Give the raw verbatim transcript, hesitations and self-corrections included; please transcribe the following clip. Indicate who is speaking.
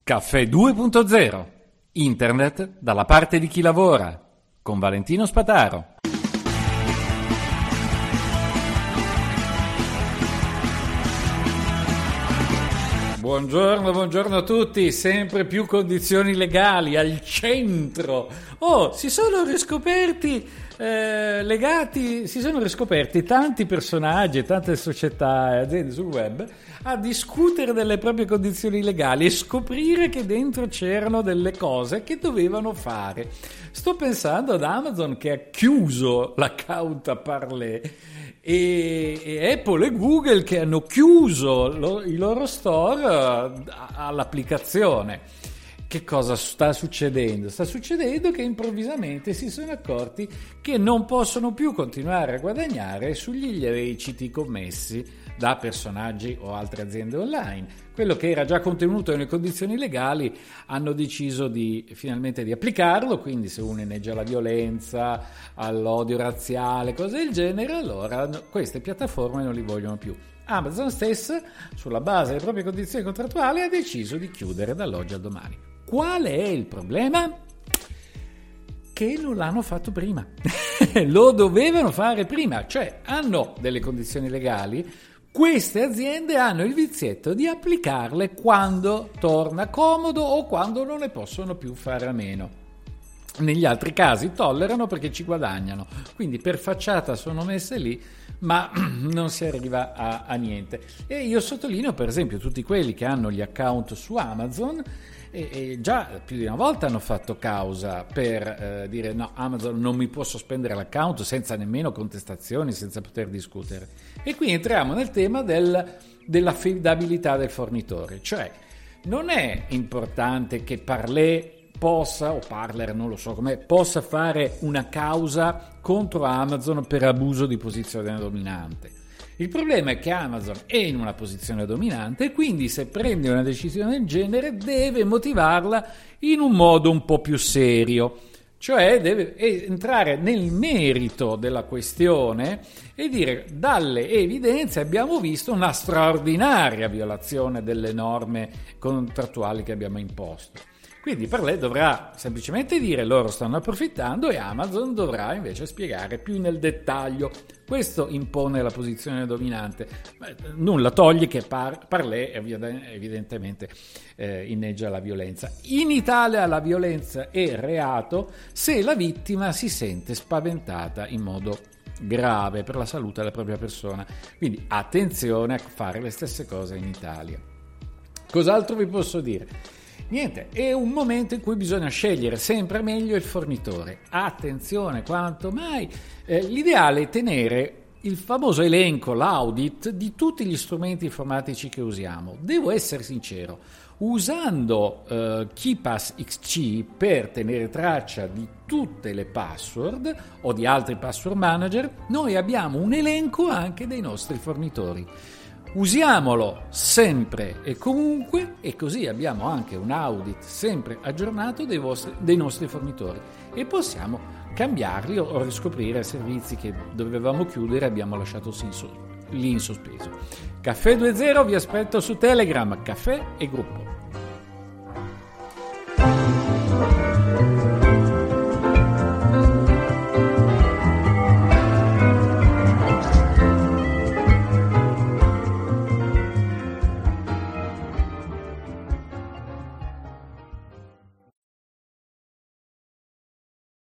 Speaker 1: Caffè due punto zero. Internet dalla parte di chi lavora. Con Valentino Spataro. Buongiorno, buongiorno a tutti. Sempre più condizioni legali al centro. Oh, si sono riscoperti eh, legati, si sono riscoperti tanti personaggi, tante società e aziende sul web a discutere delle proprie condizioni legali e scoprire che dentro c'erano delle cose che dovevano fare. Sto pensando ad Amazon che ha chiuso l'account a Parler e, e Apple e Google che hanno chiuso lo, i loro store all'applicazione. Che cosa sta succedendo? Sta succedendo che improvvisamente si sono accorti che non possono più continuare a guadagnare sugli illeciti commessi da personaggi o altre aziende online. Quello che era già contenuto nelle condizioni legali hanno deciso di finalmente di applicarlo, quindi se uno inneggia alla violenza, all'odio razziale, cose del genere, allora queste piattaforme non li vogliono più. Amazon stessa, sulla base delle proprie condizioni contrattuali, ha deciso di chiudere dall'oggi al domani. Qual è il problema? Che non l'hanno fatto prima. Lo dovevano fare prima, cioè hanno delle condizioni legali. Queste aziende hanno il vizietto di applicarle quando torna comodo o quando non ne possono più fare a meno. Negli altri casi tollerano perché ci guadagnano, quindi per facciata sono messe lì, ma non si arriva a, a niente. E io sottolineo per esempio tutti quelli che hanno gli account su Amazon e, e già più di una volta hanno fatto causa per eh, dire no, Amazon non mi può sospendere l'account senza nemmeno contestazioni, senza poter discutere. E qui entriamo nel tema del, dell'affidabilità del fornitore, cioè non è importante che Parler possa, o Parler, non lo so com'è, possa fare una causa contro Amazon per abuso di posizione dominante. Il problema è che Amazon è in una posizione dominante e quindi se prende una decisione del genere deve motivarla in un modo un po' più serio, cioè deve entrare nel merito della questione e dire dalle evidenze abbiamo visto una straordinaria violazione delle norme contrattuali che abbiamo imposto. Quindi Parler dovrà semplicemente dire loro stanno approfittando e Amazon dovrà invece spiegare più nel dettaglio. Questo impone la posizione dominante. Nulla toglie che Par- Parler evidentemente eh, inneggia la violenza. In Italia la violenza è reato se la vittima si sente spaventata in modo grave per la salute della propria persona. Quindi attenzione a fare le stesse cose in Italia. Cos'altro vi posso dire? Niente, è un momento in cui bisogna scegliere sempre meglio il fornitore. Attenzione, quanto mai eh, l'ideale è tenere il famoso elenco, l'audit di tutti gli strumenti informatici che usiamo. Devo essere sincero, usando eh, KeePass X C per tenere traccia di tutte le password o di altri password manager, noi abbiamo un elenco anche dei nostri fornitori. Usiamolo sempre e comunque e così abbiamo anche un audit sempre aggiornato dei, vostri, dei nostri fornitori e possiamo cambiarli o riscoprire servizi che dovevamo chiudere e abbiamo lasciato lì in sospeso. Caffè due punto zero vi aspetto su Telegram, Caffè e Gruppo.